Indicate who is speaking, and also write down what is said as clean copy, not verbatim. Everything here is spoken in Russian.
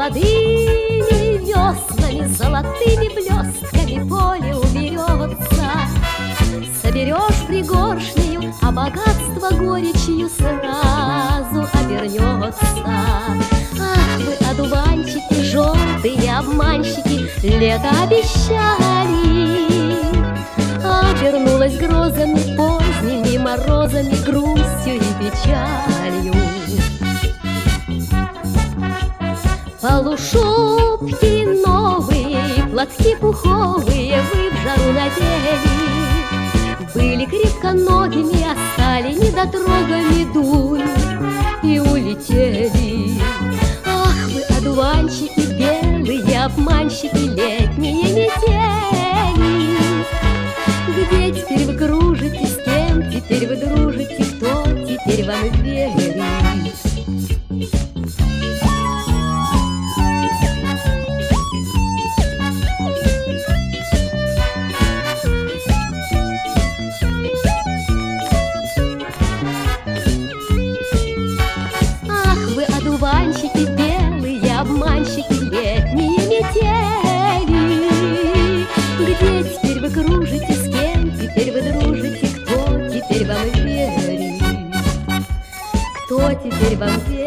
Speaker 1: Молодыми веснами, золотыми блестками поле уберется. Соберешь пригоршнею, а богатство горечью сразу обернется. Ах, вы, одуванчики, желтые обманщики, лето обещали, обернулось грозами, поздними морозами, грустью и печалью. Полушубки новые, платки пуховые вы в жару надели, были крепконогими, а стали недотрогами, дунь и улетели. Ах, вы, одуванчики, белые обманщики, летние метели, где теперь вы кружите, с кем теперь вы дружите, кто теперь вам верит? Одуванчики, белые обманщики, летние метели, где теперь вы кружите, с кем теперь вы дружите, кто теперь вам верит? Кто теперь вам верит?